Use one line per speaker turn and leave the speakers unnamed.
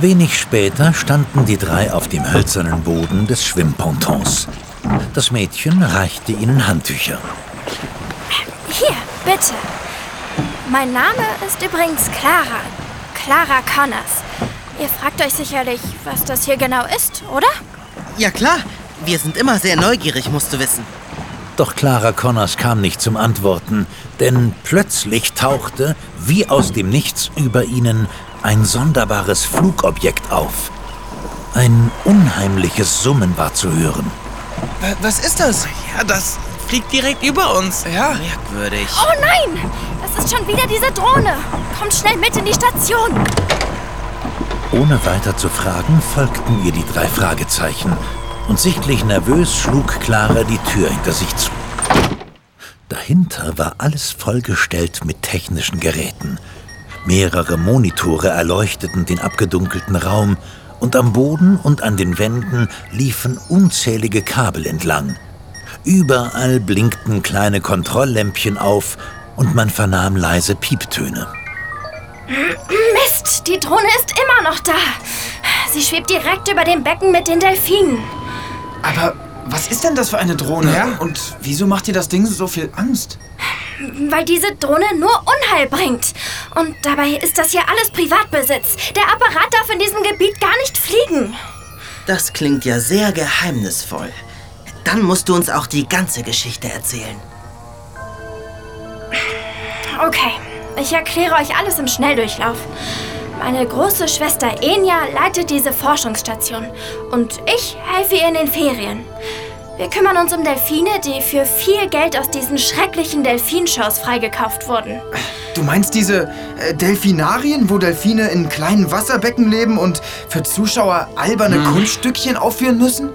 Wenig später standen die drei auf dem hölzernen Boden des Schwimmpontons. Das Mädchen reichte ihnen Handtücher.
Hier, bitte. Mein Name ist übrigens Clara. Clara Connors. Ihr fragt euch sicherlich, was das hier genau ist, oder?
Ja klar, wir sind immer sehr neugierig, musst du wissen.
Doch Clara Connors kam nicht zum Antworten, denn plötzlich tauchte, wie aus dem Nichts über ihnen, ein sonderbares Flugobjekt auf. Ein unheimliches Summen war zu hören.
Was ist das?
Ja, das fliegt direkt über uns.
Ja.
Merkwürdig.
Oh nein! Das ist schon wieder diese Drohne. Kommt schnell mit in die Station.
Ohne weiter zu fragen, folgten ihr die drei Fragezeichen. Und sichtlich nervös schlug Clara die Tür hinter sich zu. Dahinter war alles vollgestellt mit technischen Geräten. Mehrere Monitore erleuchteten den abgedunkelten Raum und am Boden und an den Wänden liefen unzählige Kabel entlang. Überall blinkten kleine Kontrolllämpchen auf und man vernahm leise Pieptöne.
Mist, die Drohne ist immer noch da. Sie schwebt direkt über dem Becken mit den Delfinen.
Aber was ist denn das für eine Drohne?
Ja?
Und wieso macht dir das Ding so viel Angst?
Weil diese Drohne nur Unheil bringt. Und dabei ist das hier alles Privatbesitz. Der Apparat darf in diesem Gebiet gar nicht fliegen.
Das klingt ja sehr geheimnisvoll. Dann musst du uns auch die ganze Geschichte erzählen.
Okay, ich erkläre euch alles im Schnelldurchlauf. Meine große Schwester Enya leitet diese Forschungsstation und ich helfe ihr in den Ferien. Wir kümmern uns um Delfine, die für viel Geld aus diesen schrecklichen Delfinshows freigekauft wurden.
Du meinst diese Delfinarien, wo Delfine in kleinen Wasserbecken leben und für Zuschauer alberne Kunststückchen aufführen müssen?